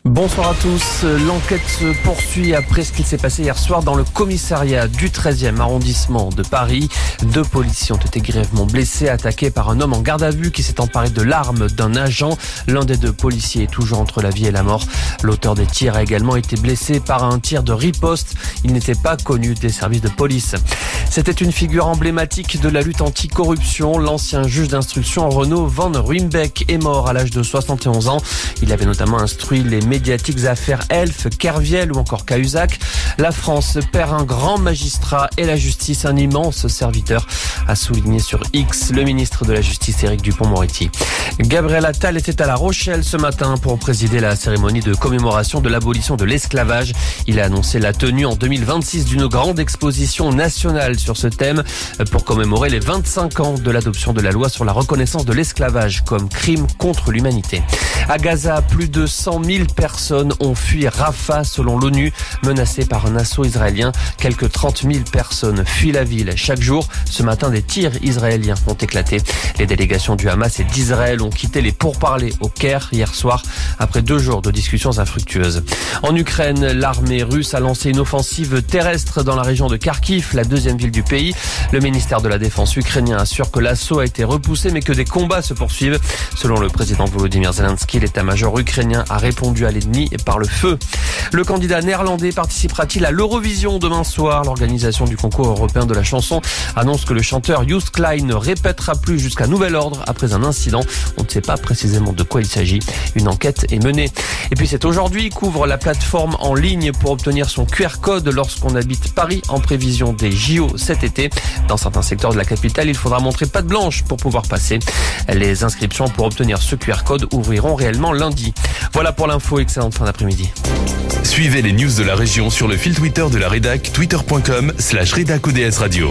Bonsoir à tous. L'enquête se poursuit après ce qui s'est passé hier soir dans le commissariat du 13e arrondissement de Paris. 2 policiers ont été grièvement blessés, attaqués par un homme en garde à vue qui s'est emparé de l'arme d'un agent. L'un des 2 policiers est toujours entre la vie et la mort. L'auteur des tirs a également été blessé par un tir de riposte. Il n'était pas connu des services de police. C'était une figure emblématique de la lutte anticorruption. L'ancien juge d'instruction Renaud Van Ruymbeck est mort à l'âge de 71 ans. Il avait notamment instruit les médiatiques affaires Elf, Kerviel ou encore Cahuzac. La France perd un grand magistrat et la justice un immense serviteur, a souligné sur X le ministre de la Justice Éric Dupond-Moretti. Gabriel Attal était à La Rochelle ce matin pour présider la cérémonie de commémoration de l'abolition de l'esclavage. Il a annoncé la tenue en 2026 d'une grande exposition nationale sur ce thème pour commémorer les 25 ans de l'adoption de la loi sur la reconnaissance de l'esclavage comme crime contre l'humanité. À Gaza, plus de 100 000 personnes ont fui Rafah selon l'ONU, menacées par un assaut israélien. Quelques 30 000 personnes fuient la ville chaque jour. Ce matin, des tirs israéliens ont éclaté. Les délégations du Hamas et d'Israël ont quitté les pourparlers au Caire hier soir après 2 jours de discussions infructueuses. En Ukraine, l'armée russe a lancé une offensive terrestre dans la région de Kharkiv, la 2e ville du pays. Le ministère de la Défense ukrainien assure que l'assaut a été repoussé mais que des combats se poursuivent. Selon le président Volodymyr Zelensky, l'état-major ukrainien a répondu à l'ennemi par le feu. Le candidat néerlandais participera-t-il à l'Eurovision demain soir? L'organisation du concours européen de la chanson annonce que le chanteur Joost Klein ne répétera plus jusqu'à nouvel ordre après un incident. On ne sait pas précisément de quoi il s'agit. Une enquête est menée. Et puis c'est aujourd'hui qu'ouvre la plateforme en ligne pour obtenir son QR code lorsqu'on habite Paris en prévision des JO cet été. Dans certains secteurs de la capitale, il faudra montrer patte blanche pour pouvoir passer. Les inscriptions pour obtenir ce QR code ouvriront réellement lundi. Voilà pour l'info, excellente fin d'après-midi. Suivez les news de la région sur le fil Twitter de la rédac, twitter.com/redacODS Radio.